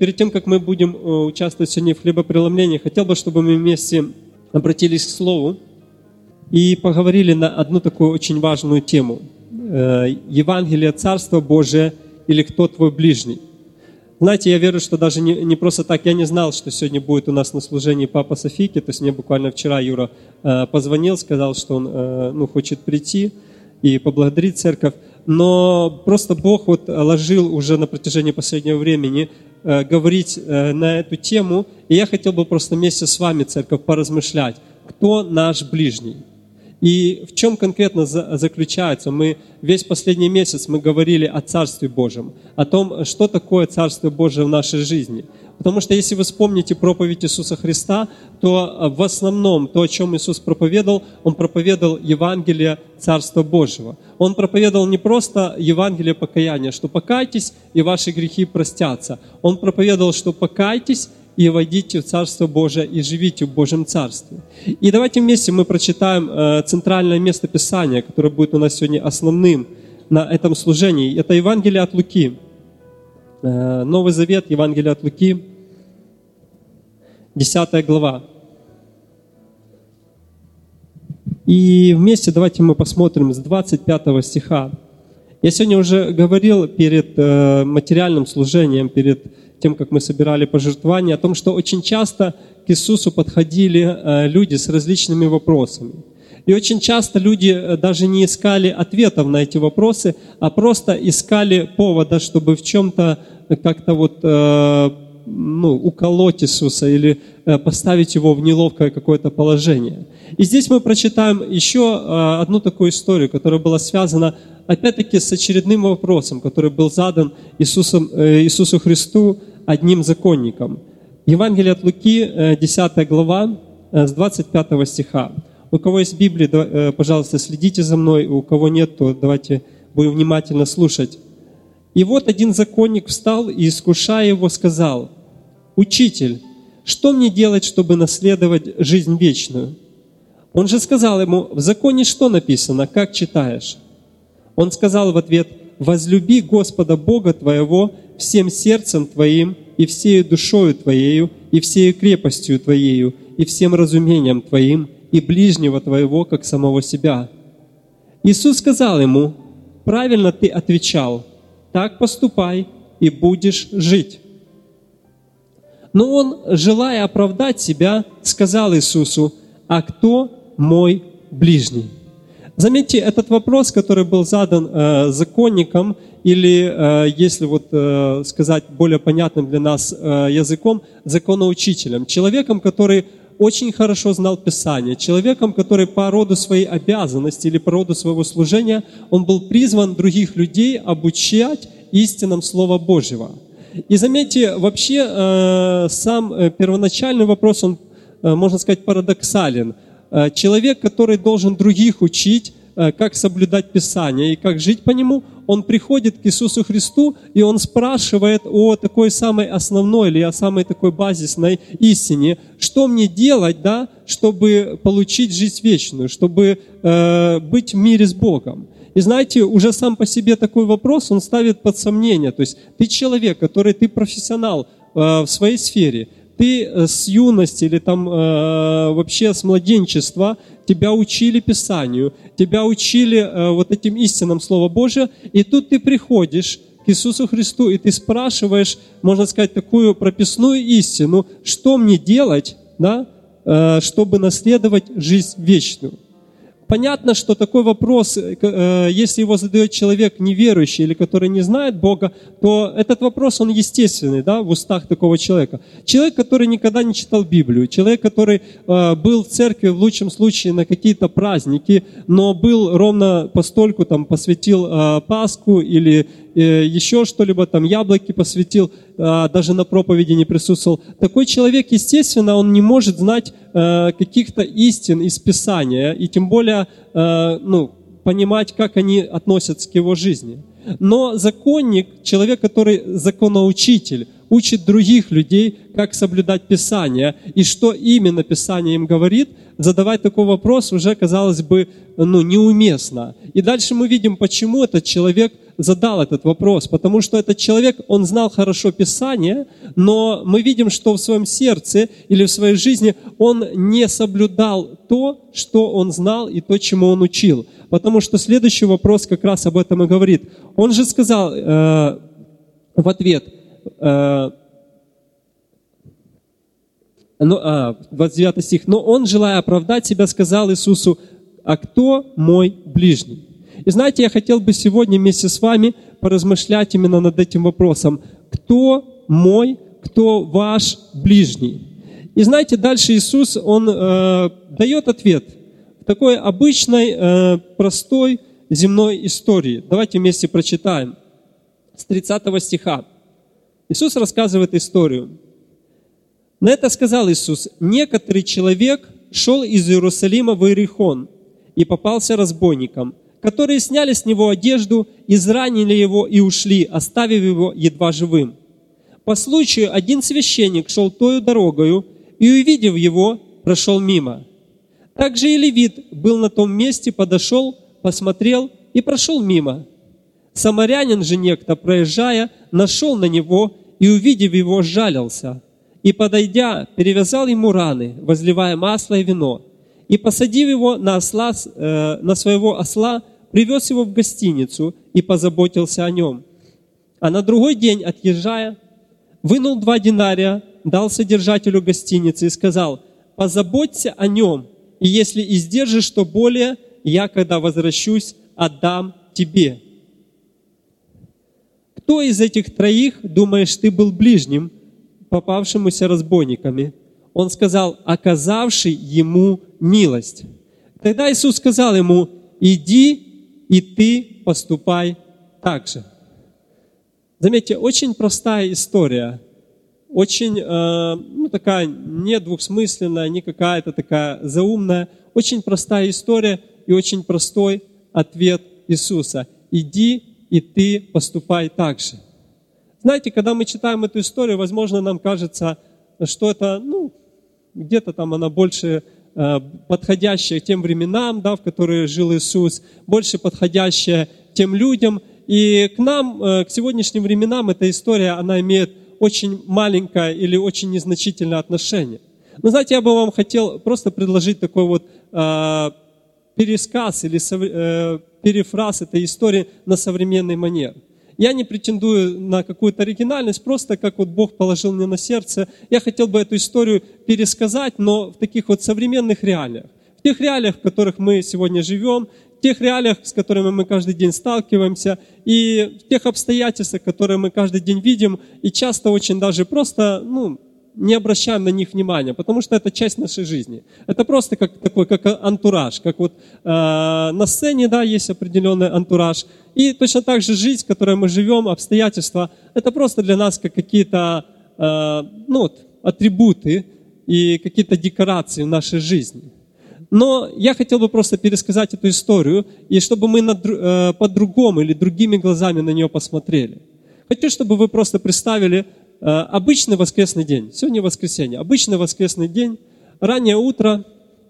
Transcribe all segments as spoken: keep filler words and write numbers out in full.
перед тем, как мы будем участвовать сегодня в хлебопреломлении, хотел бы, чтобы мы вместе обратились к Слову и поговорили на одну такую очень важную тему. Евангелие, Царство Божие или кто твой ближний? Знаете, я верю, что даже не, не просто так, я не знал, что сегодня будет у нас на служении Папа Софийки, то есть мне буквально вчера Юра э, позвонил, сказал, что он э, ну, хочет прийти и поблагодарить церковь, но просто Бог вот ложил уже на протяжении последнего времени э, говорить э, на эту тему, и я хотел бы просто вместе с вами, церковь, поразмышлять, кто наш ближний. И в чем конкретно заключается? Мы весь последний месяц мы говорили о Царстве Божьем, о том, что такое Царство Божие в нашей жизни. Потому что если вы вспомните проповедь Иисуса Христа, то в основном то, о чем Иисус проповедовал, Он проповедовал Евангелие Царства Божьего. Он проповедовал не просто Евангелие покаяния, что покайтесь, и ваши грехи простятся. Он проповедовал, что покайтесь, и войдите в Царство Божие, и живите в Божьем Царстве. И давайте вместе мы прочитаем э, центральное место Писания, которое будет у нас сегодня основным на этом служении. Это Евангелие от Луки. Э, Новый Завет, Евангелие от Луки, десятая глава. И вместе давайте мы посмотрим с двадцать пятого стиха. Я сегодня уже говорил перед э, материальным служением, перед тем, как мы собирали пожертвования, о том, что очень часто к Иисусу подходили э, люди с различными вопросами. И очень часто люди даже не искали ответов на эти вопросы, а просто искали повода, чтобы в чем-то как-то вот, э, ну, уколоть Иисуса или э, поставить его в неловкое какое-то положение. И здесь мы прочитаем еще э, одну такую историю, которая была связана опять-таки с очередным вопросом, который был задан Иисусом, э, Иисусу Христу одним законником. Евангелие от Луки, десятая глава, с двадцать пятого стиха. У кого есть Библия, пожалуйста, следите за мной. У кого нет, то давайте будем внимательно слушать. «И вот один законник встал и, искушая его, сказал: „Учитель, что мне делать, чтобы наследовать жизнь вечную?“ Он же сказал ему: „В законе что написано, как читаешь?“ Он сказал в ответ: „Возлюби Господа Бога твоего всем сердцем твоим, и всею душою твоею, и всею крепостью твоею, и всем разумением твоим, и ближнего твоего, как самого себя“. Иисус сказал ему: „Правильно ты отвечал, так поступай, и будешь жить“. Но он, желая оправдать себя, сказал Иисусу: „А кто мой ближний?“ Заметьте, этот вопрос, который был задан э, законником, или, э, если вот э, сказать более понятным для нас э, языком, законоучителем, человеком, который очень хорошо знал Писание, человеком, который по роду своей обязанности или по роду своего служения, он был призван других людей обучать истинам Слова Божьего. И заметьте, вообще э, сам э, первоначальный вопрос, он, э, можно сказать, парадоксален. Человек, который должен других учить, как соблюдать Писание и как жить по нему, он приходит к Иисусу Христу, и он спрашивает о такой самой основной или о самой такой базисной истине, что мне делать, да, чтобы получить жизнь вечную, чтобы э, быть в мире с Богом. И знаете, уже сам по себе такой вопрос, он ставит под сомнение. То есть ты человек, который, ты профессионал э, в своей сфере, ты с юности или там э, вообще с младенчества, тебя учили Писанию, тебя учили э, вот этим истинам Слова Божия, и тут ты приходишь к Иисусу Христу, и ты спрашиваешь, можно сказать, такую прописную истину, что мне делать, да, э, чтобы наследовать жизнь вечную. Понятно, что такой вопрос, если его задает человек неверующий или который не знает Бога, то этот вопрос, он естественный, да, в устах такого человека. Человек, который никогда не читал Библию, человек, который э, был в церкви в лучшем случае на какие-то праздники, но был ровно постольку, там, посвятил э, Пасху или э, еще что-либо, там, яблоки посвятил, э, даже на проповеди не присутствовал. Такой человек, естественно, он не может знать э, каких-то истин из Писания, и тем более ну, понимать, как они относятся к его жизни. Но законник, человек, который законоучитель, учит других людей, как соблюдать Писание, и что именно Писание им говорит, задавать такой вопрос уже, казалось бы, ну, неуместно. И дальше мы видим, почему этот человек задал этот вопрос, потому что этот человек, он знал хорошо Писание, но мы видим, что в своем сердце или в своей жизни он не соблюдал то, что он знал и то, чему он учил. Потому что следующий вопрос как раз об этом и говорит. Он же сказал э, в ответ, э, ну, а, двадцать девятый стих, «Но он, желая оправдать себя, сказал Иисусу: а кто мой ближний?» И знаете, я хотел бы сегодня вместе с вами поразмышлять именно над этим вопросом. Кто мой, кто ваш ближний? И знаете, дальше Иисус, Он э, дает ответ в такой обычной, э, простой земной истории. Давайте вместе прочитаем. С тридцатого стиха. Иисус рассказывает историю. На это сказал Иисус: «Некоторый человек шел из Иерусалима в Иерихон и попался разбойникам, которые сняли с него одежду, изранили его и ушли, оставив его едва живым. По случаю один священник шел тою дорогою и, увидев его, прошел мимо. Также и левит был на том месте, подошел, посмотрел и прошел мимо. Самарянин же некто, проезжая, нашел на него и, увидев его, жалился. И, подойдя, перевязал ему раны, возливая масло и вино. И, посадив его на, осла, э, на своего осла, привез его в гостиницу и позаботился о нем. А на другой день, отъезжая, вынул два динария, дал содержателю гостиницы и сказал: позаботься о нем, и если издержишь что более, я, когда возвращусь, отдам тебе. Кто из этих троих, думаешь, ты был ближним, попавшемуся разбойниками? Он сказал: оказавший ему милость. Тогда Иисус сказал ему: иди, и ты поступай так же. Заметьте, очень простая история, очень э, ну, такая не двухсмысленная, не какая-то такая заумная, очень простая история и очень простой ответ Иисуса. Иди, и ты поступай так же. Знаете, когда мы читаем эту историю, возможно, нам кажется, что это, ну, где-то там она больше э, подходящая тем временам, да, в которые жил Иисус, больше подходящая тем людям. И к нам, э, к сегодняшним временам, эта история, она имеет очень маленькое или очень незначительное отношение. Но знаете, я бы вам хотел просто предложить такой вот э, пересказ или э, перефраз этой истории на современный манер. Я не претендую на какую-то оригинальность, просто как вот Бог положил мне на сердце. Я хотел бы эту историю пересказать, но в таких вот современных реалиях. В тех реалиях, в которых мы сегодня живем, в тех реалиях, с которыми мы каждый день сталкиваемся, и в тех обстоятельствах, которые мы каждый день видим, и часто очень даже просто, ну, не обращаем на них внимания, потому что это часть нашей жизни. Это просто как такой, как антураж, как вот э, на сцене, да, есть определенный антураж. И точно так же жизнь, в которой мы живем, обстоятельства, это просто для нас как какие-то э, ну, вот, атрибуты и какие-то декорации в нашей жизни. Но я хотел бы просто пересказать эту историю, и чтобы мы на, э, по-другому или другими глазами на нее посмотрели. Хочу, чтобы вы просто представили э, обычный воскресный день. Сегодня воскресенье. Обычный воскресный день, раннее утро,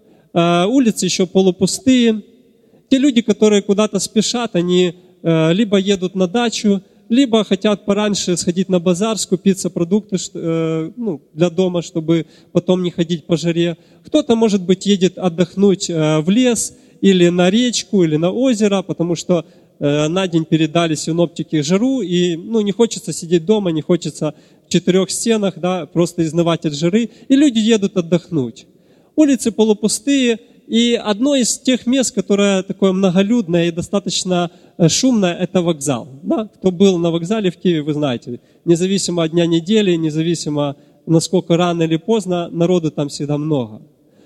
э, улицы еще полупустые. Те люди, которые куда-то спешат, они э, либо едут на дачу, либо хотят пораньше сходить на базар, скупиться продукты э, ну, для дома, чтобы потом не ходить по жаре. Кто-то, может быть, едет отдохнуть э, в лес или на речку, или на озеро, потому что э, на день передали синоптики жару, и ну, не хочется сидеть дома, не хочется в четырех стенах, да, просто изнывать от жары, и люди едут отдохнуть. Улицы полупустые, и одно из тех мест, которое такое многолюдное и достаточно шумное, это вокзал. Да? Кто был на вокзале в Киеве, вы знаете, независимо от дня недели, независимо насколько рано или поздно, народу там всегда много.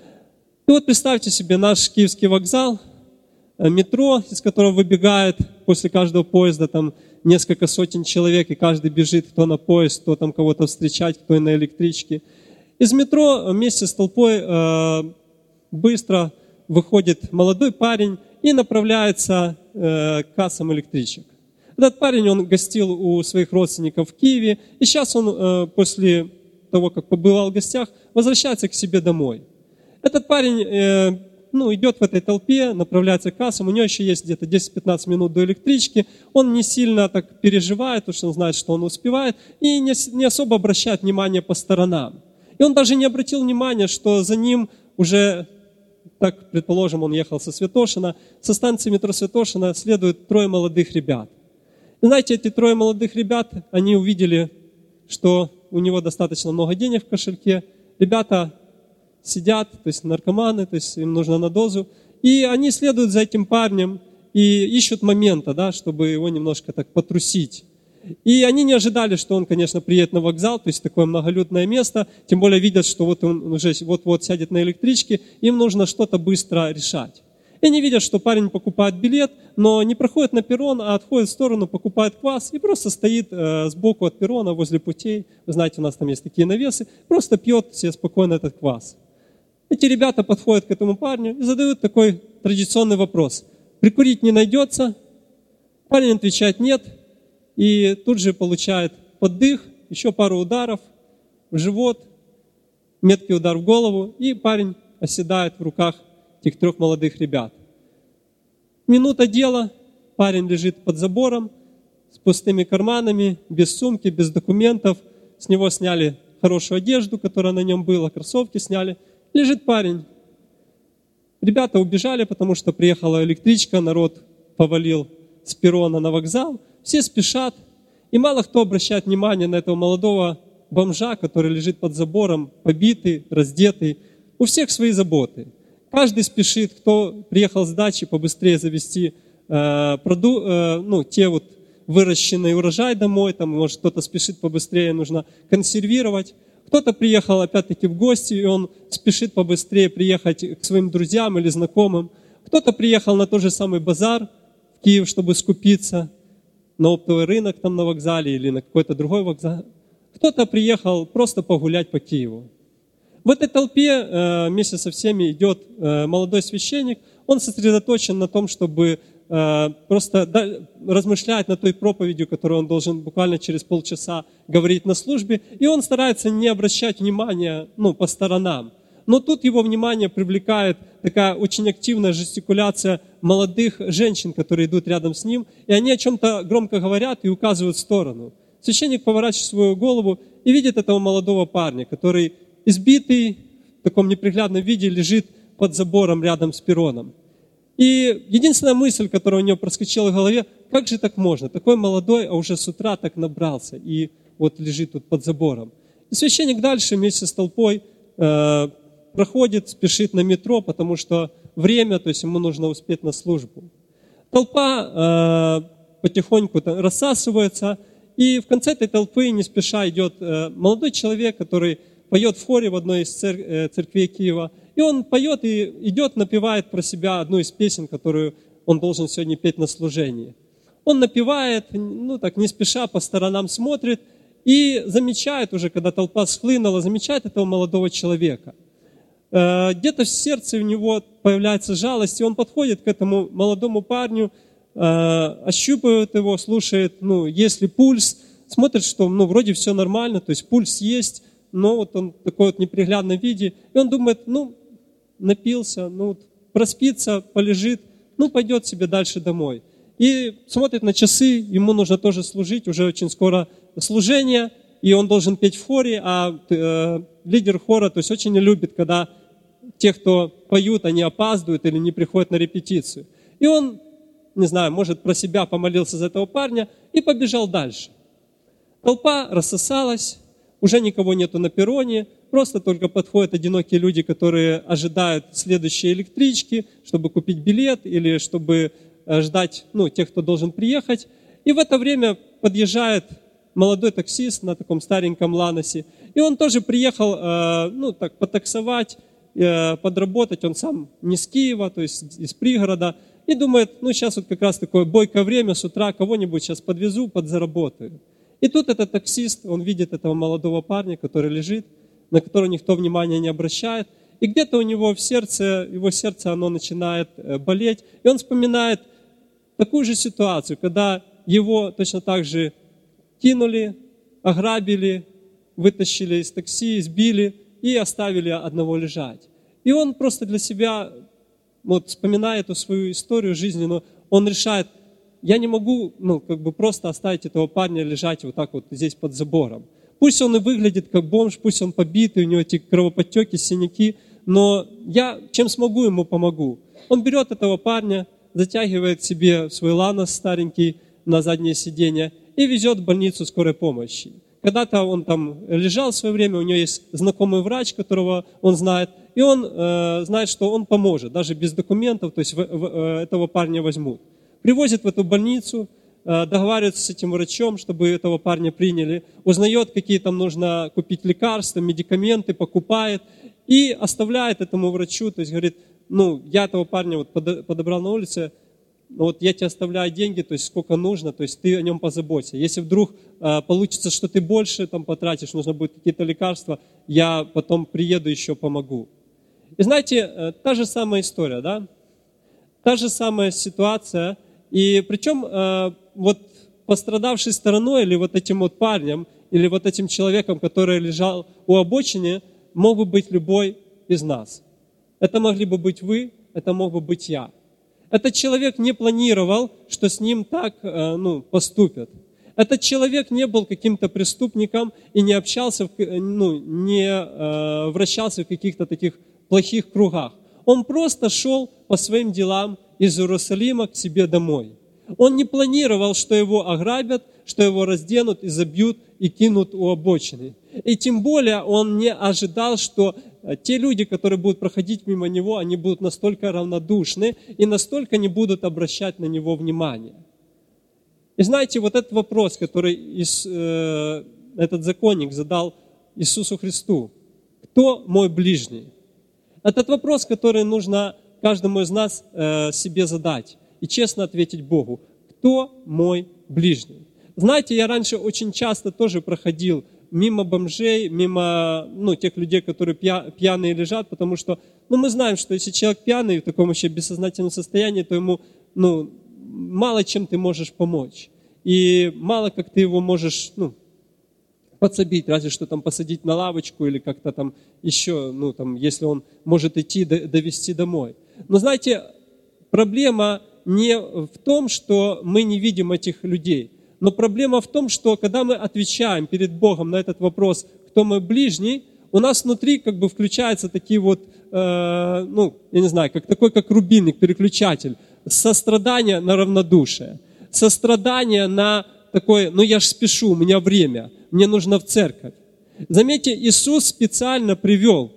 И вот представьте себе наш киевский вокзал, метро, из которого выбегает после каждого поезда там несколько сотен человек, и каждый бежит, кто на поезд, кто там кого-то встречать, кто и на электричке. Из метро вместе с толпой э, быстро выходит молодой парень и направляется э, к кассам электричек. Этот парень, он гостил у своих родственников в Киеве, и сейчас он э, после того, как побывал в гостях, возвращается к себе домой. Этот парень э, ну, идет в этой толпе, направляется к кассам, у него еще есть где-то десять-пятнадцать минут до электрички, он не сильно так переживает, потому что он знает, что он успевает, и не, не особо обращает внимание по сторонам. И он даже не обратил внимания, что за ним уже, так предположим, он ехал со Святошина, со станции метро Святошина следует трое молодых ребят. И знаете, эти трое молодых ребят, они увидели, что у него достаточно много денег в кошельке, ребята сидят, то есть наркоманы, то есть им нужно на дозу, и они следуют за этим парнем и ищут момента, да, чтобы его немножко так потрусить. И они не ожидали, что он, конечно, приедет на вокзал, то есть такое многолюдное место, тем более видят, что вот он уже вот-вот сядет на электричке, им нужно что-то быстро решать. И они видят, что парень покупает билет, но не проходит на перрон, а отходит в сторону, покупает квас и просто стоит э, сбоку от перрона, возле путей. Вы знаете, у нас там есть такие навесы, просто пьет себе спокойно этот квас. Эти ребята подходят к этому парню и задают такой традиционный вопрос. Прикурить не найдется? Парень отвечает нет. И тут же получает поддых, еще пару ударов в живот, меткий удар в голову, и парень оседает в руках этих трех молодых ребят. Минута дела, парень лежит под забором, с пустыми карманами, без сумки, без документов. С него сняли хорошую одежду, которая на нем была, кроссовки сняли. Лежит парень. Ребята убежали, потому что приехала электричка, народ повалил с перрона на вокзал. Все спешат, и мало кто обращает внимание на этого молодого бомжа, который лежит под забором, побитый, раздетый. У всех свои заботы. Каждый спешит, кто приехал с дачи, побыстрее завести э, проду, э, ну, те вот выращенный урожай домой, там, может, кто-то спешит побыстрее, нужно консервировать. Кто-то приехал опять-таки в гости, и он спешит побыстрее приехать к своим друзьям или знакомым. Кто-то приехал на тот же самый базар в Киев, чтобы скупиться, на оптовый рынок там на вокзале или на какой-то другой вокзал. Кто-то приехал просто погулять по Киеву. В этой толпе э, вместе со всеми идет э, молодой священник. Он сосредоточен на том, чтобы э, просто да, размышлять над той проповедью, которую он должен буквально через полчаса говорить на службе. И он старается не обращать внимания ну, по сторонам. Но тут его внимание привлекает такая очень активная жестикуляция молодых женщин, которые идут рядом с ним, и они о чем-то громко говорят и указывают в сторону. Священник поворачивает свою голову и видит этого молодого парня, который избитый, в таком неприглядном виде лежит под забором рядом с перроном. И единственная мысль, которая у него проскочила в голове, как же так можно? Такой молодой, а уже с утра так набрался и вот лежит тут под забором. И священник дальше вместе с толпой э, проходит, спешит на метро, потому что время, то есть ему нужно успеть на службу. Толпа э, потихоньку рассасывается, и в конце этой толпы не спеша идет э, молодой человек, который поет в хоре в одной из цер- э, церквей Киева. И он поет и идет, напевает про себя одну из песен, которую он должен сегодня петь на служении. Он напевает, ну так не спеша по сторонам смотрит и замечает уже, когда толпа схлынула, замечает этого молодого человека. Где-то в сердце у него появляется жалость, и он подходит к этому молодому парню, ощупывает его, слушает, ну, есть ли пульс, смотрит, что, ну, вроде все нормально, то есть пульс есть, но вот он в такой вот неприглядном виде, и он думает, ну, напился, ну, проспится, полежит, ну, пойдет себе дальше домой. И смотрит на часы, ему нужно тоже служить, уже очень скоро служение, и он должен петь в хоре, а э, лидер хора, то есть очень не любит, когда те, кто поют, они опаздывают или не приходят на репетицию. И он, не знаю, может, про себя помолился за этого парня и побежал дальше. Толпа рассосалась, уже никого нету на перроне, просто только подходят одинокие люди, которые ожидают следующей электрички, чтобы купить билет или чтобы ждать, ну, тех, кто должен приехать. И в это время подъезжает молодой таксист на таком стареньком Ланосе, и он тоже приехал, э, ну, так, потаксовать, э, подработать, он сам не с Киева, то есть из пригорода, и думает, ну, сейчас вот как раз такое бойкое время, с утра кого-нибудь сейчас подвезу, подзаработаю. И тут этот таксист, он видит этого молодого парня, который лежит, на которого никто внимания не обращает, и где-то у него в сердце, его сердце, оно начинает болеть, и он вспоминает такую же ситуацию, когда его точно так же кинули, ограбили, вытащили из такси, избили и оставили одного лежать. И он просто для себя вот вспоминая эту свою историю жизненную, он решает, я не могу, ну, как бы просто оставить этого парня лежать вот так вот здесь под забором. Пусть он и выглядит как бомж, пусть он побитый, у него эти кровоподтеки, синяки, но я чем смогу, ему помогу. Он берет этого парня, затягивает себе свой ланос старенький на заднее сиденье и везет в больницу скорой помощи. Когда-то он там лежал в свое время, у него есть знакомый врач, которого он знает, и он э, знает, что он поможет, даже без документов, то есть в, в, э, этого парня возьмут. Привозит в эту больницу, э, договаривается с этим врачом, чтобы этого парня приняли, узнает, какие там нужно купить лекарства, медикаменты, покупает и оставляет этому врачу, то есть говорит, ну, я этого парня вот подобрал на улице, вот я тебе оставляю деньги, то есть сколько нужно, то есть ты о нем позаботься. Если вдруг э, получится, что ты больше там потратишь, нужно будет какие-то лекарства, я потом приеду еще помогу. И знаете, э, та же самая история, да? Та же самая ситуация. И причем э, вот пострадавшей стороной или вот этим вот парнем, или вот этим человеком, который лежал у обочины, мог бы быть любой из нас. Это могли бы быть вы, это мог бы быть я. Этот человек не планировал, что с ним так ну, поступят. Этот человек не был каким-то преступником и не общался, ну, не э, вращался в каких-то таких плохих кругах. Он просто шел по своим делам из Иерусалима к себе домой. Он не планировал, что его ограбят, что его разденут и забьют и кинут у обочины. И тем более он не ожидал, что те люди, которые будут проходить мимо него, они будут настолько равнодушны и настолько не будут обращать на него внимание. И знаете, вот этот вопрос, который Ис, э, этот законник задал Иисусу Христу: «Кто мой ближний?» Этот вопрос, который нужно каждому из нас э, себе задать и честно ответить Богу: «Кто мой ближний?» Знаете, я раньше очень часто тоже проходил мимо бомжей, мимо ну, тех людей, которые пья, пьяные лежат, потому что ну, мы знаем, что если человек пьяный в таком вообще бессознательном состоянии, то ему ну, мало чем ты можешь помочь. И мало как ты его можешь ну, подсобить, разве что там посадить на лавочку или как-то там еще, ну, там, если он может идти, довести домой. Но знаете, проблема не в том, что мы не видим этих людей, но проблема в том, что когда мы отвечаем перед Богом на этот вопрос, кто мой ближний, у нас внутри как бы включаются такие вот, э, ну, я не знаю, как такой, как рубильник, переключатель, сострадание на равнодушие, сострадание на такое, ну я ж спешу, у меня время, мне нужно в церковь. Заметьте, Иисус специально привел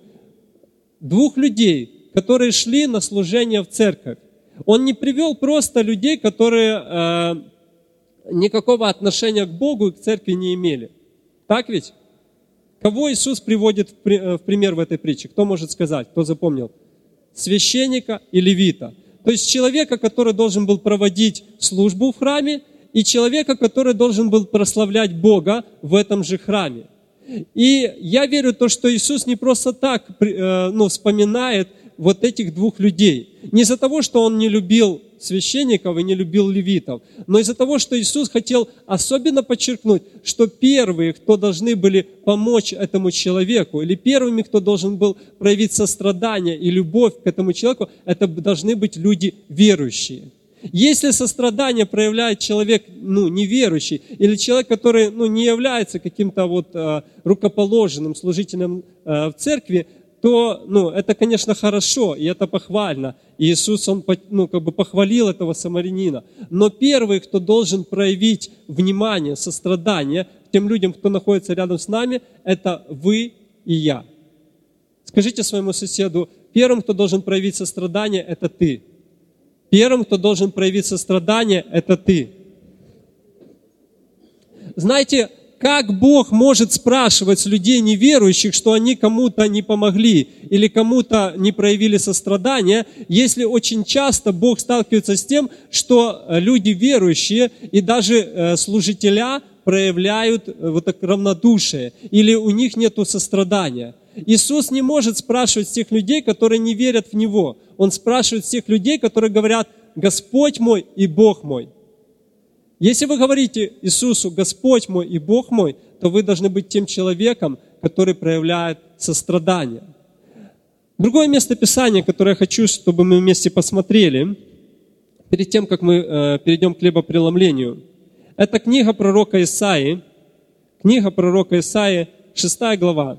двух людей, которые шли на служение в церковь. Он не привел просто людей, которые э, никакого отношения к Богу и к церкви не имели. Так ведь? Кого Иисус приводит в пример в этой притче? Кто может сказать? Кто запомнил? Священника и левита. То есть человека, который должен был проводить службу в храме, и человека, который должен был прославлять Бога в этом же храме. И я верю в то, что Иисус не просто так ну, вспоминает вот этих двух людей. Не из-за того, что Он не любил священников и не любил левитов, но из-за того, что Иисус хотел особенно подчеркнуть, что первые, кто должны были помочь этому человеку, или первыми, кто должен был проявить сострадание и любовь к этому человеку, это должны быть люди верующие. Если сострадание проявляет человек, ну, неверующий, или человек, который, ну, не является каким-то вот э, рукоположенным служителем э, в церкви, то, ну, это, конечно, хорошо, и это похвально. И Иисус, Он, ну, как бы похвалил этого самарянина. Но первый, кто должен проявить внимание, сострадание тем людям, кто находится рядом с нами, это вы и я. Скажите своему соседу: первым, кто должен проявить сострадание, это ты. Первым, кто должен проявить сострадание, это ты. Знаете, как Бог может спрашивать с людей неверующих, что они кому-то не помогли или кому-то не проявили сострадание, если очень часто Бог сталкивается с тем, что люди верующие и даже служителя проявляют вот так равнодушие, или у них нет сострадания. Иисус не может спрашивать с тех людей, которые не верят в Него. Он спрашивает с тех людей, которые говорят: «Господь мой и Бог мой». Если вы говорите Иисусу: «Господь мой и Бог мой», то вы должны быть тем человеком, который проявляет сострадание. Другое место Писания, которое я хочу, чтобы мы вместе посмотрели, перед тем, как мы э, перейдем к хлебопреломлению, это книга пророка Исаии, книга пророка Исаии, шестая глава.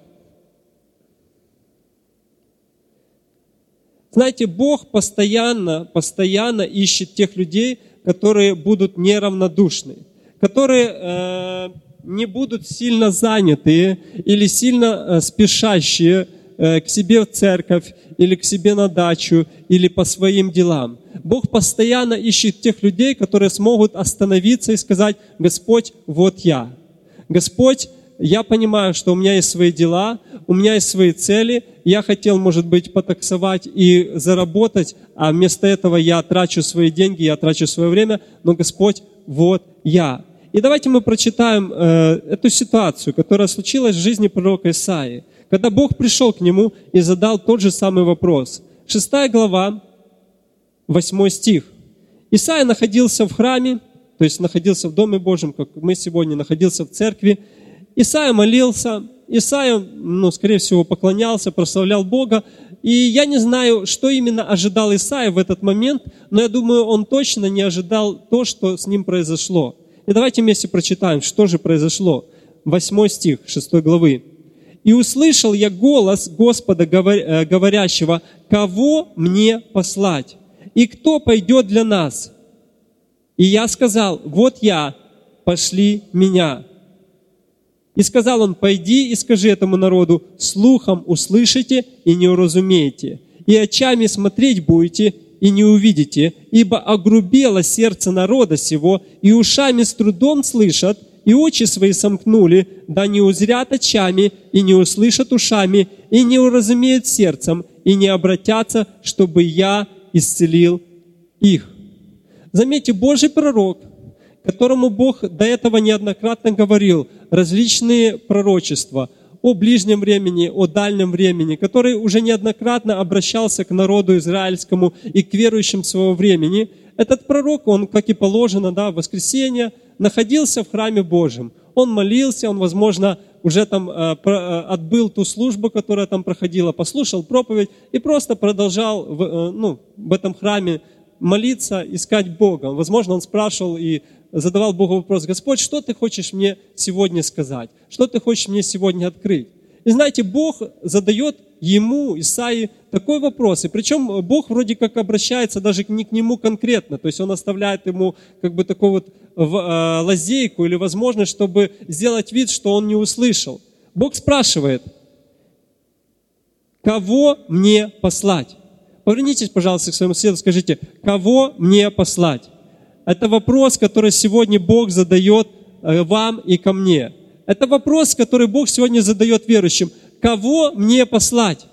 Знаете, Бог постоянно, постоянно ищет тех людей, которые будут неравнодушны, которые э, не будут сильно заняты или сильно э, спешащие э, к себе в церковь или к себе на дачу или по своим делам. Бог постоянно ищет тех людей, которые смогут остановиться и сказать: «Господь, вот я. Господь, я понимаю, что у меня есть свои дела, у меня есть свои цели, я хотел, может быть, потаксовать и заработать, а вместо этого я трачу свои деньги, я трачу свое время, но, Господь, вот я». И давайте мы прочитаем э, эту ситуацию, которая случилась в жизни пророка Исаии, когда Бог пришел к нему и задал тот же самый вопрос. Шестая глава, восьмой стих. Исаия находился в храме, то есть находился в Доме Божьем, как мы сегодня, находился в церкви. Исаия молился, Исаия, ну, скорее всего, поклонялся, прославлял Бога. И я не знаю, что именно ожидал Исаия в этот момент, но я думаю, он точно не ожидал то, что с ним произошло. И давайте вместе прочитаем, что же произошло. Восьмой стих шестой главы. «И услышал я голос Господа, говорящего: кого мне послать? И кто пойдет для нас? И я сказал: вот я, пошли меня». И сказал он: пойди и скажи этому народу: слухом услышите и не уразумеете, и очами смотреть будете и не увидите, ибо огрубело сердце народа сего, и ушами с трудом слышат, и очи свои сомкнули, да не узрят очами, и не услышат ушами, и не уразумеют сердцем, и не обратятся, чтобы я исцелил их». Заметьте, Божий пророк, которому Бог до этого неоднократно говорил различные пророчества о ближнем времени, о дальнем времени, который уже неоднократно обращался к народу израильскому и к верующим своего времени, этот пророк, он, как и положено, да, в воскресенье, находился в храме Божьем. Он молился, он, возможно, уже там э, про, э, отбыл ту службу, которая там проходила, послушал проповедь и просто продолжал в, э, ну, в этом храме молиться, искать Бога. Возможно, он спрашивал и задавал Богу вопрос: «Господь, что Ты хочешь мне сегодня сказать? Что Ты хочешь мне сегодня открыть?» И знаете, Бог задает ему, Исаии, такой вопрос. И причем Бог вроде как обращается даже не к нему конкретно. То есть Он оставляет ему как бы такую вот лазейку или возможность, чтобы сделать вид, что он не услышал. Бог спрашивает: «Кого мне послать?» Повернитесь, пожалуйста, к своему соседу, скажите: «Кого мне послать?» Это вопрос, который сегодня Бог задает вам и ко мне. Это вопрос, который Бог сегодня задает верующим. Кого мне послать?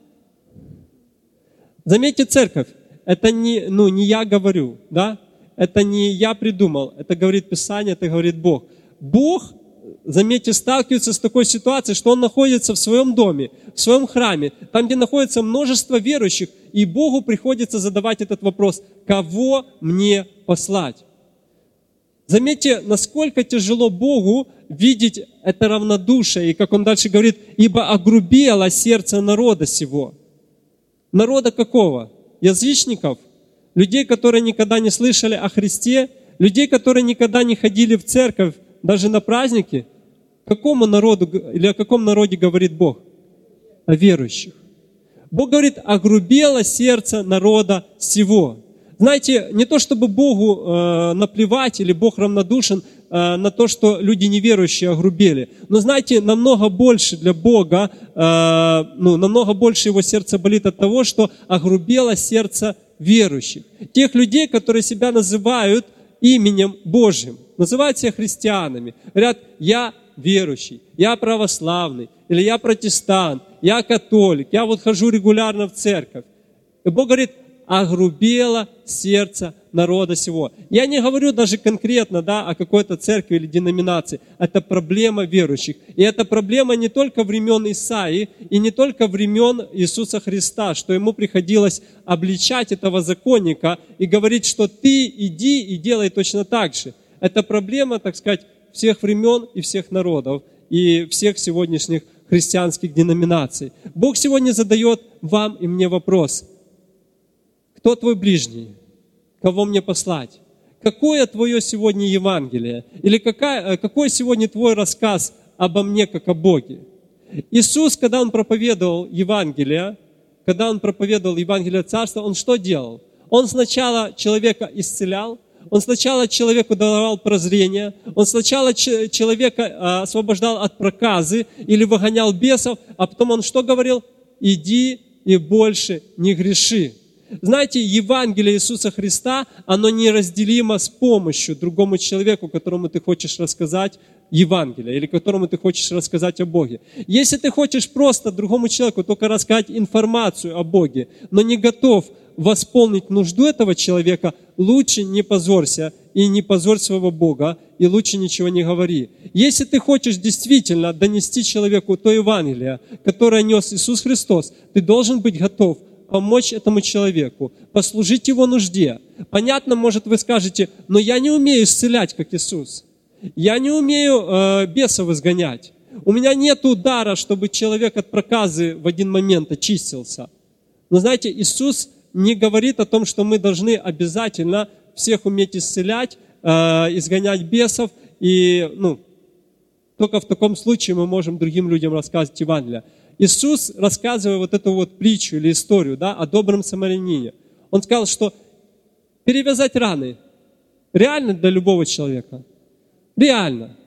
Заметьте, церковь, это не, ну, не я говорю, да? Это не я придумал, это говорит Писание, это говорит Бог. Бог, заметьте, сталкивается с такой ситуацией, что Он находится в своем доме, в своем храме, там, где находится множество верующих, и Богу приходится задавать этот вопрос: кого мне послать? Заметьте, насколько тяжело Богу видеть это равнодушие, и как Он дальше говорит: «Ибо огрубело сердце народа сего». Народа какого? Язычников? Людей, которые никогда не слышали о Христе? Людей, которые никогда не ходили в церковь, даже на праздники? Какому народу или о каком народе говорит Бог? О верующих. Бог говорит: огрубело сердце народа сего. Знаете, не то чтобы Богу э, наплевать или Бог равнодушен э, на то, что люди неверующие огрубели, но знаете, намного больше для Бога, э, ну, намного больше Его сердце болит от того, что огрубело сердце верующих. Тех людей, которые себя называют именем Божьим, называют себя христианами. Говорят: я верующий, я православный, или я протестант, я католик, я вот хожу регулярно в церковь. И Бог говорит: огрубело сердце народа сего. Я не говорю даже конкретно, да, о какой-то церкви или деноминации. Это проблема верующих. И это проблема не только времен Исаии, и не только времен Иисуса Христа, что Ему приходилось обличать этого законника и говорить, что ты иди и делай точно так же. Это проблема, так сказать, всех времен и всех народов, и всех сегодняшних христианских деноминаций. Бог сегодня задает вам и мне вопрос. Кто твой ближний? Кого мне послать? Какое твое сегодня Евангелие? Или какая, какой сегодня твой рассказ обо мне, как о Боге? Иисус, когда Он проповедовал Евангелие, когда Он проповедовал Евангелие Царства, Он что делал? Он сначала человека исцелял, Он сначала человеку давал прозрение, Он сначала человека освобождал от проказы или выгонял бесов, а потом Он что говорил? Иди и больше не греши. Знаете, Евангелие Иисуса Христа, оно неразделимо с помощью другому человеку, которому ты хочешь рассказать Евангелие, или которому ты хочешь рассказать о Боге. Если ты хочешь просто другому человеку только рассказать информацию о Боге, но не готов восполнить нужду этого человека, лучше не позорься и не позорь своего Бога, и лучше ничего не говори. Если ты хочешь действительно донести человеку то Евангелие, которое нес Иисус Христос, ты должен быть готов помочь этому человеку, послужить его нужде. Понятно, может, вы скажете, но я не умею исцелять, как Иисус. Я не умею э, бесов изгонять. У меня нет дара, чтобы человек от проказы в один момент очистился. Но знаете, Иисус не говорит о том, что мы должны обязательно всех уметь исцелять, э, изгонять бесов. И ну, только в таком случае мы можем другим людям рассказывать Евангелие. Иисус, рассказывая вот эту вот притчу или историю, да, о добром самарянине, Он сказал, что перевязать раны реально для любого человека. Реально.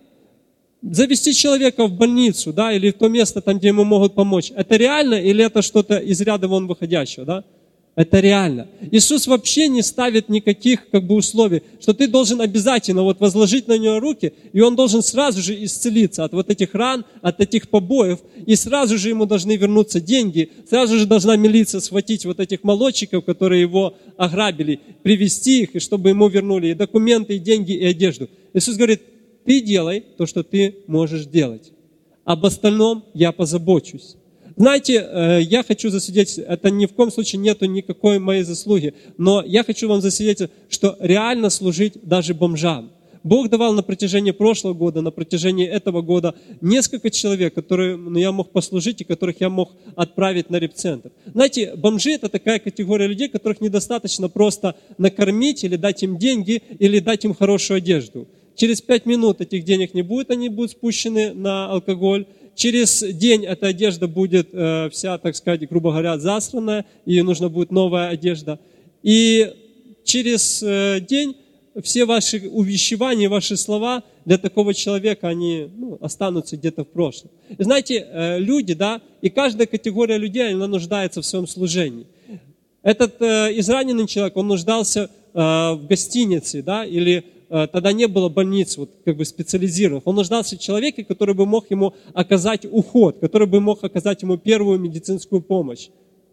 Завести человека в больницу, да, или в то место, там, где ему могут помочь. Это реально или это что-то из ряда вон выходящего, да? Это реально. Иисус вообще не ставит никаких как бы условий, что ты должен обязательно вот возложить на него руки, и он должен сразу же исцелиться от вот этих ран, от этих побоев, и сразу же ему должны вернуться деньги, сразу же должна милиция схватить вот этих молодчиков, которые его ограбили, привести их, и чтобы ему вернули и документы, и деньги, и одежду. Иисус говорит, ты делай то, что ты можешь делать. Об остальном я позабочусь. Знаете, я хочу засвидетельствовать, это ни в коем случае нету никакой моей заслуги, но я хочу вам засвидетельствовать, что реально служить даже бомжам. Бог давал на протяжении прошлого года, на протяжении этого года несколько человек, которые ну, я мог послужить и которых я мог отправить на репцентр. Знаете, бомжи – это такая категория людей, которых недостаточно просто накормить или дать им деньги, или дать им хорошую одежду. Через пять минут этих денег не будет, они будут спущены на алкоголь. Через день эта одежда будет э, вся, так сказать, грубо говоря, засранная, и нужна будет новая одежда. И через э, день все ваши увещевания, ваши слова для такого человека, они ну, останутся где-то в прошлом. И знаете, э, люди, да, и каждая категория людей, она нуждается в своем служении. Этот э, израненный человек, он нуждался э, в гостинице, да, или тогда не было больниц вот, как бы специализированных. Он нуждался в человеке, который бы мог ему оказать уход, который бы мог оказать ему первую медицинскую помощь.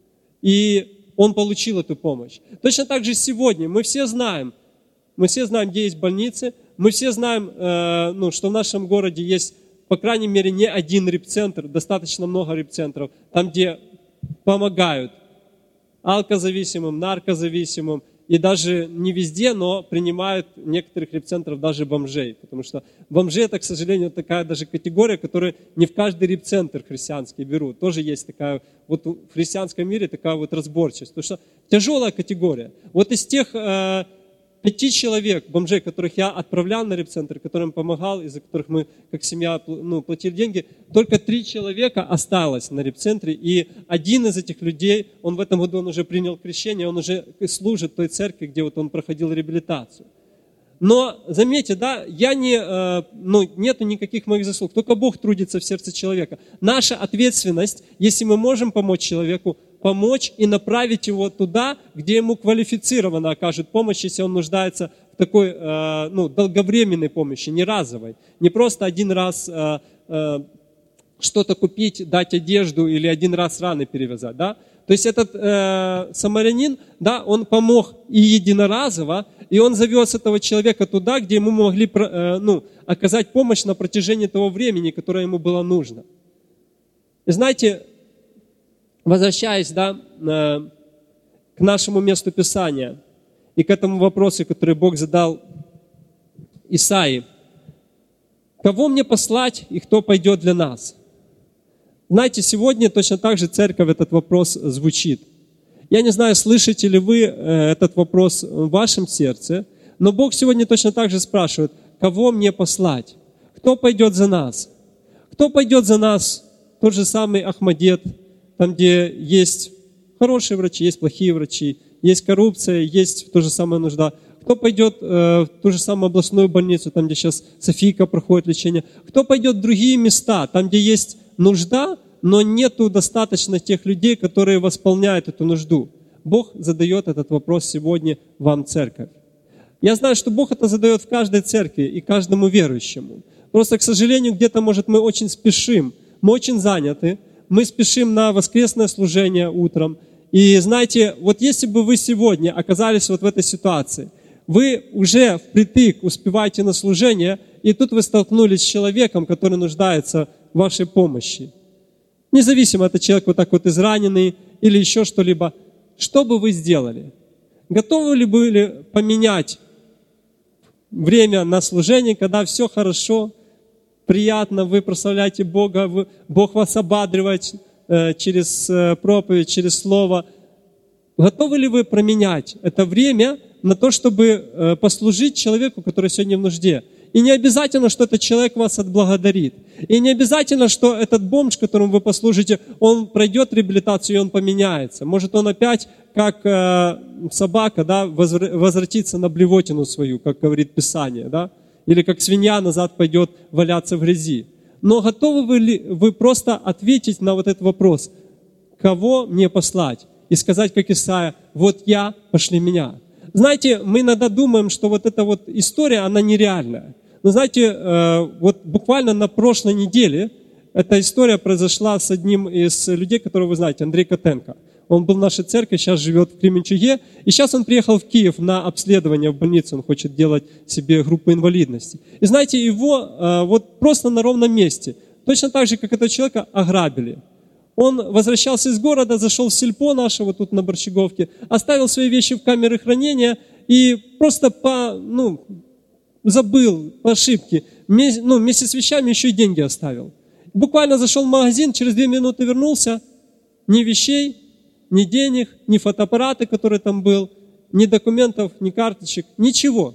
И он получил эту помощь. Точно так же сегодня мы все знаем, мы все знаем, где есть больницы, мы все знаем, э, ну, что в нашем городе есть, по крайней мере, не один репцентр, достаточно много репцентров, там, где помогают алкозависимым, наркозависимым, и даже не везде, но принимают некоторых репцентров даже бомжей. Потому что бомжи – это, к сожалению, такая даже категория, которую не в каждый репцентр христианский берут. Тоже есть такая, вот в христианском мире такая вот разборчивость. Потому что тяжелая категория. Вот из тех э, пяти человек, бомжей, которых я отправлял на репцентр, которым помогал, из-за которых мы как семья ну, платили деньги, только три человека осталось на репцентре, и один из этих людей, он в этом году он уже принял крещение, он уже служит в той церкви, где вот он проходил реабилитацию. Но заметьте, да, я не, ну, нету никаких моих заслуг, только Бог трудится в сердце человека. Наша ответственность, если мы можем помочь человеку, помочь и направить его туда, где ему квалифицированно окажут помощь, если он нуждается в такой э, ну, долговременной помощи, не разовой. Не просто один раз э, э, что-то купить, дать одежду или один раз раны перевязать. Да? То есть этот э, самарянин, да, он помог и единоразово, и он завез этого человека туда, где ему могли э, ну, оказать помощь на протяжении того времени, которое ему было нужно. И знаете, возвращаясь да, к нашему месту Писания и к этому вопросу, который Бог задал Исаии. Кого мне послать и кто пойдет для нас? Знаете, сегодня точно так же церковь этот вопрос звучит. Я не знаю, слышите ли вы этот вопрос в вашем сердце, но Бог сегодня точно так же спрашивает, кого мне послать? Кто пойдет за нас? Кто пойдет за нас? Тот же самый Ахмадет, там, где есть хорошие врачи, есть плохие врачи, есть коррупция, есть то же самое нужда. Кто пойдет э, в ту же самую областную больницу, там, где сейчас Софийка проходит лечение? Кто пойдет в другие места, там, где есть нужда, но нету достаточно тех людей, которые восполняют эту нужду? Бог задает этот вопрос сегодня вам, церковь. Я знаю, что Бог это задает в каждой церкви и каждому верующему. Просто, к сожалению, где-то, может, мы очень спешим, мы очень заняты, мы спешим на воскресное служение утром. И знаете, вот если бы вы сегодня оказались вот в этой ситуации, вы уже впритык успеваете на служение, и тут вы столкнулись с человеком, который нуждается в вашей помощи. Независимо, это человек вот так вот израненный или еще что-либо. Что бы вы сделали? Готовы ли были поменять время на служение, когда все хорошо, приятно, вы прославляете Бога, вы, Бог вас ободривает э, через э, проповедь, через слово. Готовы ли вы променять это время на то, чтобы э, послужить человеку, который сегодня в нужде? И не обязательно, что этот человек вас отблагодарит. И не обязательно, что этот бомж, которому вы послужите, он пройдет реабилитацию и он поменяется. Может, он опять, как э, собака, да, возвратится на блевотину свою, как говорит Писание, да? Или как свинья назад пойдет валяться в грязи. Но готовы вы ли вы просто ответить на вот этот вопрос, кого мне послать? И сказать, как Исаия, вот я, пошли меня. Знаете, мы иногда думаем, что вот эта вот история, она нереальная. Но знаете, вот буквально на прошлой неделе эта история произошла с одним из людей, которого вы знаете, Андрей Котенко. Он был в нашей церкви, сейчас живет в Кременчуге. И сейчас он приехал в Киев на обследование в больницу. Он хочет делать себе группу инвалидности. И знаете, его вот просто на ровном месте, точно так же, как этого человека, ограбили. Он возвращался из города, зашел в сельпо наше, вот тут на Борщеговке, оставил свои вещи в камеры хранения и просто по, ну, забыл по ошибке. Ну, вместе с вещами еще и деньги оставил. Буквально зашел в магазин, через две минуты вернулся, ни вещей, ни денег, ни фотоаппарата, который там был, ни документов, ни карточек, ничего.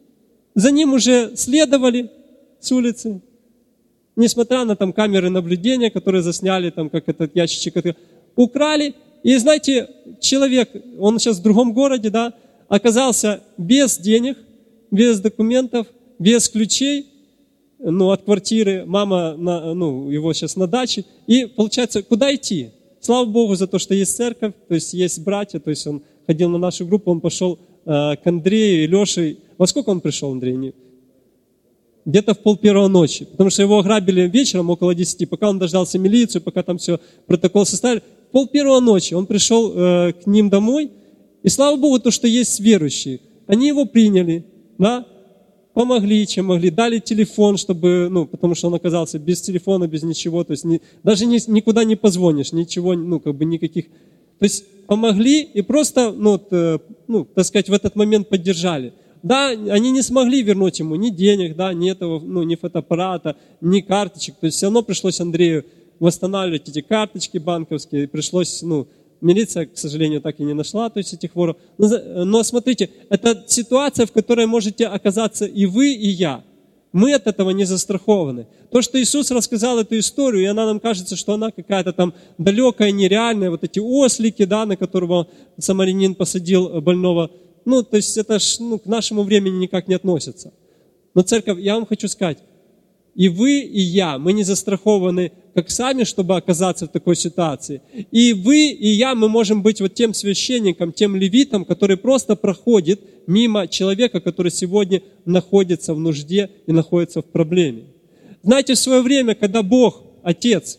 За ним уже следовали с улицы, несмотря на там камеры наблюдения, которые засняли, там, как этот ящичек, украли. И знаете, человек, он сейчас в другом городе, да, оказался без денег, без документов, без ключей, ну, от квартиры, мама, на, ну, его сейчас на даче. И получается, куда идти? Слава Богу за то, что есть церковь, то есть есть братья, то есть он ходил на нашу группу, он пошел э, к Андрею и Леше. Во сколько он пришел, Андрей? Где-то в пол первого ночи, потому что его ограбили вечером около десяти, пока он дождался милицию, пока там все, протокол составили. В пол первого ночи он пришел э, к ним домой, и слава Богу, то, что есть верующие. Они его приняли, да, помогли, чем могли, дали телефон, чтобы, ну, потому что он оказался без телефона, без ничего, то есть не, даже не, никуда не позвонишь, ничего, ну, как бы никаких. То есть помогли и просто, ну, э, ну, так сказать, в этот момент поддержали. Да, они не смогли вернуть ему ни денег, да, ни этого, ну, ни фотоаппарата, ни карточек. То есть все равно пришлось Андрею восстанавливать эти карточки банковские. Пришлось, ну, милиция, к сожалению, так и не нашла, то есть этих воров. Но, но смотрите, это ситуация, в которой можете оказаться и вы, и я. Мы от этого не застрахованы. То, что Иисус рассказал эту историю, и она нам кажется, что она какая-то там далекая, нереальная, вот эти ослики, да, на которого самарянин посадил больного. Ну, то есть это ж, ну, к нашему времени никак не относится. Но, церковь, я вам хочу сказать, и вы, и я, мы не застрахованы как сами, чтобы оказаться в такой ситуации. И вы, и я, мы можем быть вот тем священником, тем левитом, который просто проходит мимо человека, который сегодня находится в нужде и находится в проблеме. Знаете, в свое время, когда Бог, Отец,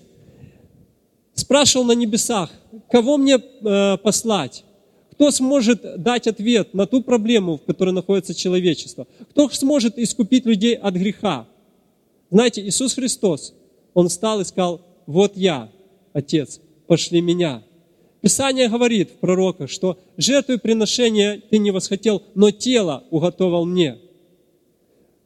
спрашивал на небесах, кого мне э, послать? Кто сможет дать ответ на ту проблему, в которой находится человечество? Кто сможет искупить людей от греха? Знаете, Иисус Христос, Он встал и сказал, вот я, Отец, пошли меня. Писание говорит в пророках, что жертву и приношение ты не восхотел, но тело уготовал мне.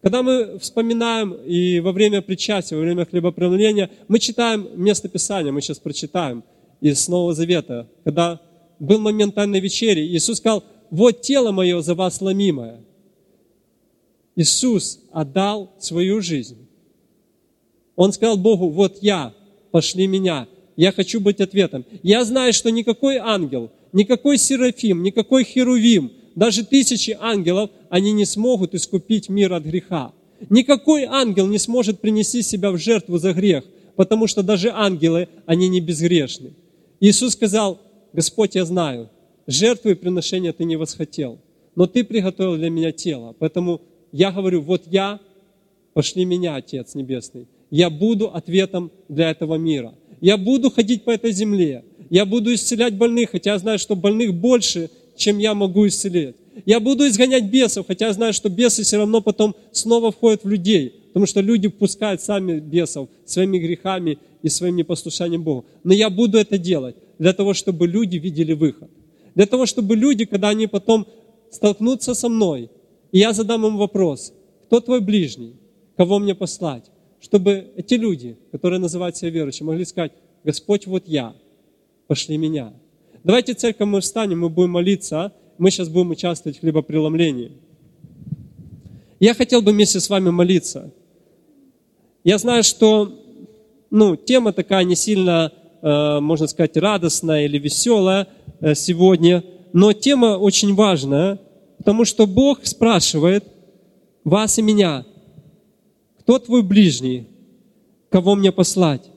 Когда мы вспоминаем и во время причастия, во время хлебопреломления, мы читаем место Писания, мы сейчас прочитаем из Нового Завета, когда был момент Тайной вечери, Иисус сказал: «Вот тело мое за вас ломимое». Иисус отдал свою жизнь. Он сказал Богу: «Вот я, пошли меня, я хочу быть ответом». Я знаю, что никакой ангел, никакой серафим, никакой херувим, даже тысячи ангелов, они не смогут искупить мир от греха. Никакой ангел не сможет принести себя в жертву за грех, потому что даже ангелы, они не безгрешны. Иисус сказал: «Господь, я знаю, жертвы и приношения ты не восхотел, но ты приготовил для меня тело. Поэтому я говорю: вот я, пошли меня, Отец Небесный. Я буду ответом для этого мира. Я буду ходить по этой земле. Я буду исцелять больных, хотя я знаю, что больных больше, чем я могу исцелять. Я буду изгонять бесов, хотя я знаю, что бесы все равно потом снова входят в людей, потому что люди впускают сами бесов своими грехами и своим непослушанием Богу. Но я буду это делать для того, чтобы люди видели выход. Для того, чтобы люди, когда они потом столкнутся со мной, и я задам им вопрос: кто твой ближний, кого мне послать? Чтобы эти люди, которые называют себя верующими, могли сказать: Господь, вот я, пошли меня. Давайте, церковь, мы встанем, мы будем молиться, мы сейчас будем участвовать в хлебопреломлении. Я хотел бы вместе с вами молиться. Я знаю, что ну, тема такая не сильно, э, можно сказать, радостная или веселая э, сегодня, но тема очень важная, потому что Бог спрашивает вас и меня: кто твой ближний, кого мне послать?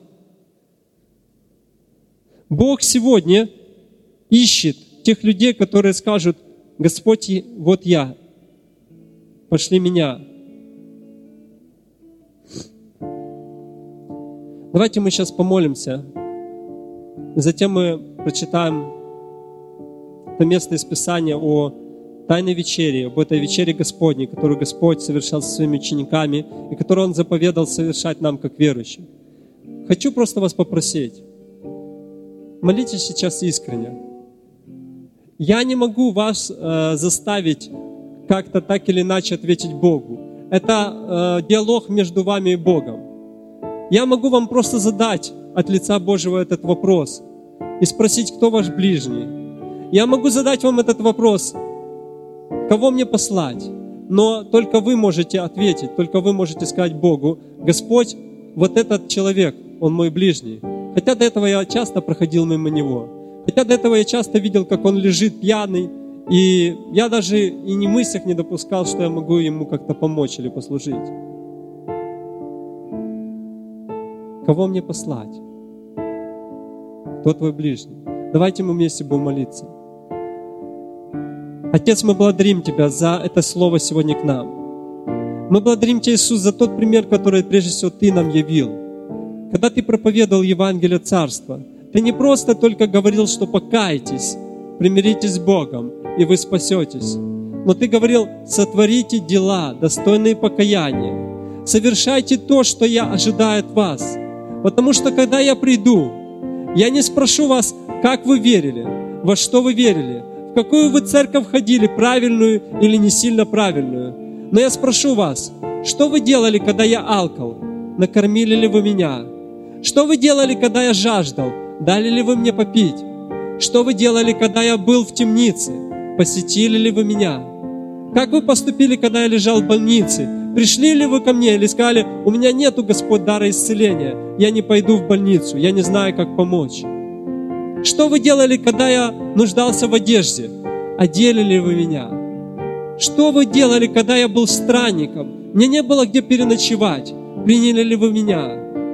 Бог сегодня ищет тех людей, которые скажут: Господь, вот я, пошли меня. Давайте мы сейчас помолимся. Затем мы прочитаем это место из Писания о Тайной вечере, об этой вечере Господней, которую Господь совершал со своими учениками и которую Он заповедал совершать нам, как верующим. Хочу просто вас попросить, молитесь сейчас искренне. Я не могу вас э, заставить как-то так или иначе ответить Богу. Это э, диалог между вами и Богом. Я могу вам просто задать от лица Божьего этот вопрос и спросить: кто ваш ближний? Я могу задать вам этот вопрос: кого мне послать? Но только вы можете ответить, только вы можете сказать Богу: Господь, вот этот человек, он мой ближний. Хотя до этого я часто проходил мимо него. Хотя до этого я часто видел, как он лежит пьяный, и я даже и не в мыслях не допускал, что я могу ему как-то помочь или послужить. Кого мне послать? Кто твой ближний? Давайте мы вместе будем молиться. Отец, мы благодарим Тебя за это слово сегодня к нам. Мы благодарим Тебя, Иисус, за тот пример, который прежде всего Ты нам явил. Когда Ты проповедовал Евангелие Царства, Ты не просто только говорил, что покайтесь, примиритесь с Богом, и вы спасетесь. Но Ты говорил: сотворите дела, достойные покаяния. Совершайте то, что я ожидаю от вас. Потому что, когда я приду, я не спрошу вас, как вы верили, во что вы верили, в какую вы церковь ходили, правильную или не сильно правильную. Но я спрошу вас: что вы делали, когда я алкал? Накормили ли вы меня? Что вы делали, когда я жаждал? Дали ли вы мне попить? Что вы делали, когда я был в темнице? Посетили ли вы меня? Как вы поступили, когда я лежал в больнице? Пришли ли вы ко мне или сказали: у меня нету, Господь, дара исцеления, я не пойду в больницу, я не знаю, как помочь? Что вы делали, когда я нуждался в одежде? Одели ли вы меня? Что вы делали, когда я был странником? Мне не было где переночевать. Приняли ли вы меня?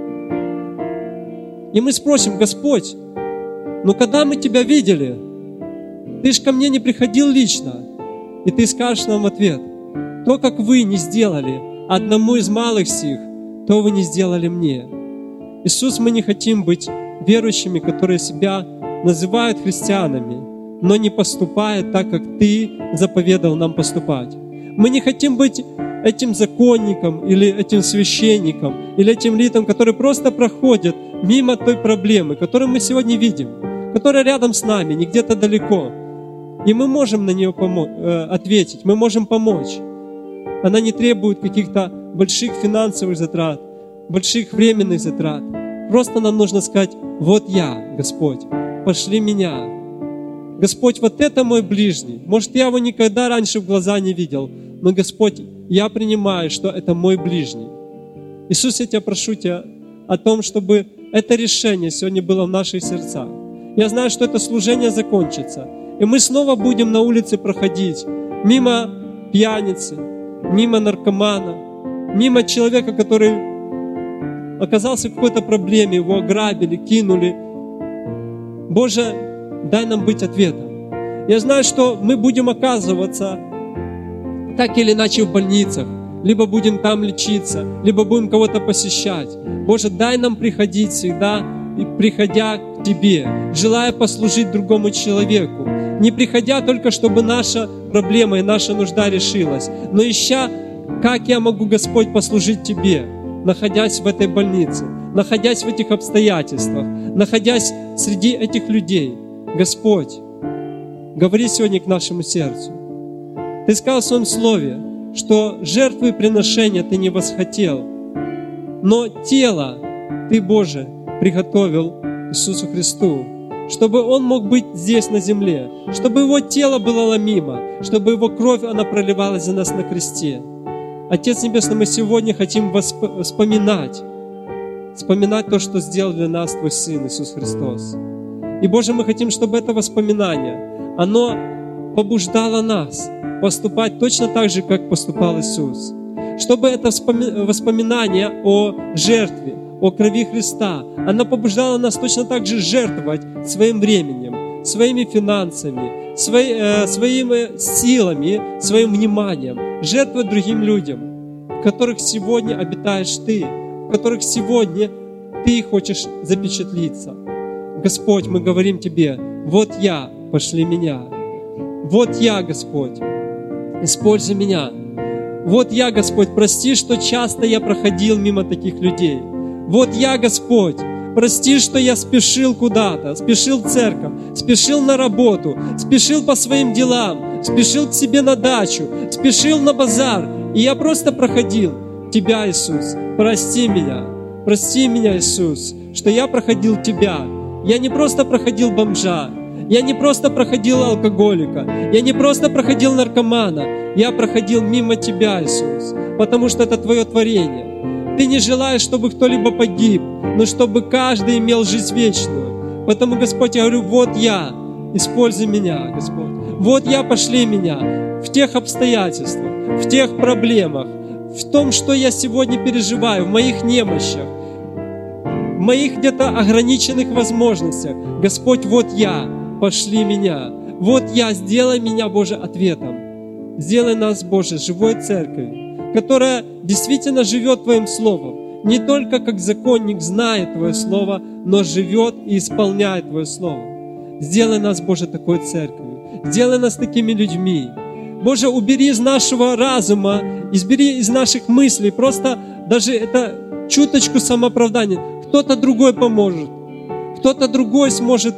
И мы спросим: Господь, ну когда мы Тебя видели? Ты ж ко мне не приходил лично. И Ты скажешь нам в ответ: то, как вы не сделали одному из малых сих, то вы не сделали мне. Иисус, мы не хотим быть верующими, которые себя называют христианами, но не поступают так, как Ты заповедал нам поступать. Мы не хотим быть этим законником или этим священником или этим литом, которые просто проходят мимо той проблемы, которую мы сегодня видим, которая рядом с нами, не где-то далеко. И мы можем на нее помо- э, ответить, мы можем помочь. Она не требует каких-то больших финансовых затрат, больших временных затрат. Просто нам нужно сказать: вот я, Господь, пошли меня. Господь, вот это мой ближний. Может, я его никогда раньше в глаза не видел, но, Господь, я принимаю, что это мой ближний. Иисус, я Тебя прошу Тебя о том, чтобы это решение сегодня было в наших сердцах. Я знаю, что это служение закончится, и мы снова будем на улице проходить мимо пьяницы, мимо наркомана, мимо человека, который оказался в какой-то проблеме, его ограбили, кинули. Боже, дай нам быть ответом. Я знаю, что мы будем оказываться так или иначе в больницах, либо будем там лечиться, либо будем кого-то посещать. Боже, дай нам приходить всегда, и приходя к Тебе, желая послужить другому человеку, не приходя только, чтобы наша проблема и наша нужда решилась, но ища, как я могу, Господь, послужить Тебе, находясь в этой больнице, находясь в этих обстоятельствах, находясь среди этих людей. Господь, говори сегодня к нашему сердцу. Ты сказал в Своем Слове, что жертвы и приношения Ты не восхотел, но тело Ты, Боже, приготовил Иисусу Христу, чтобы Он мог быть здесь на земле, чтобы Его тело было ломимо, чтобы Его кровь, она проливалась за нас на кресте. Отец Небесный, мы сегодня хотим восп- вспоминать, вспоминать то, что сделал для нас Твой Сын Иисус Христос. И, Боже, мы хотим, чтобы это воспоминание, оно побуждало нас поступать точно так же, как поступал Иисус. Чтобы это воспоминание о жертве, о крови Христа, оно побуждало нас точно так же жертвовать своим временем, своими финансами, свои, э, своими силами, своим вниманием, жертвовать другим людям, в которых сегодня обитаешь Ты, в которых сегодня Ты хочешь запечатлиться. Господь, мы говорим Тебе: вот я, пошли меня. Вот я, Господь, используй меня. Вот я, Господь, прости, что часто я проходил мимо таких людей. Вот я, Господь, прости, что я спешил куда-то, спешил в церковь, спешил на работу, спешил по своим делам, спешил к себе на дачу, спешил на базар, и я просто проходил. Тебя, Иисус, прости меня, прости меня, Иисус, что я проходил Тебя. Я не просто проходил бомжа, я не просто проходил алкоголика, я не просто проходил наркомана, я проходил мимо Тебя, Иисус, потому что это Твое творение. Ты не желаешь, чтобы кто-либо погиб, но чтобы каждый имел жизнь вечную. Поэтому, Господь, я говорю: вот я, используй меня, Господь. Вот я, пошли меня в тех обстоятельствах, в тех проблемах, в том, что я сегодня переживаю, в моих немощах, в моих где-то ограниченных возможностях. Господь, вот я, пошли меня. Вот я, сделай меня, Боже, ответом. Сделай нас, Боже, живой церковью, которая действительно живет Твоим Словом. Не только как законник знает Твое Слово, но живет и исполняет Твое Слово. Сделай нас, Боже, такой церковью. Сделай нас такими людьми. Боже, убери из нашего разума, избери из наших мыслей просто даже это чуточку самооправдания. Кто-то другой поможет. Кто-то другой сможет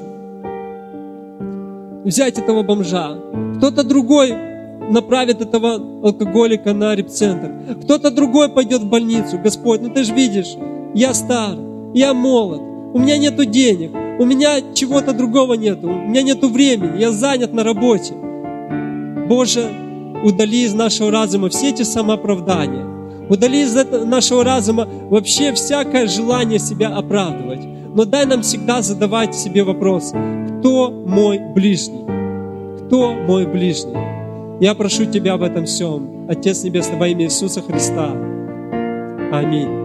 взять этого бомжа. Кто-то другой направит этого алкоголика на репцентр. Кто-то другой пойдет в больницу. Господь, ну Ты же видишь, я стар, я молод, у меня нету денег, у меня чего-то другого нету, у меня нету времени, я занят на работе. Боже, удали из нашего разума все эти самооправдания. Удали из нашего разума вообще всякое желание себя оправдывать. Но дай нам всегда задавать себе вопрос: кто мой ближний? Кто мой ближний? Я прошу Тебя об этом всем, Отец Небесный, во имя Иисуса Христа. Аминь.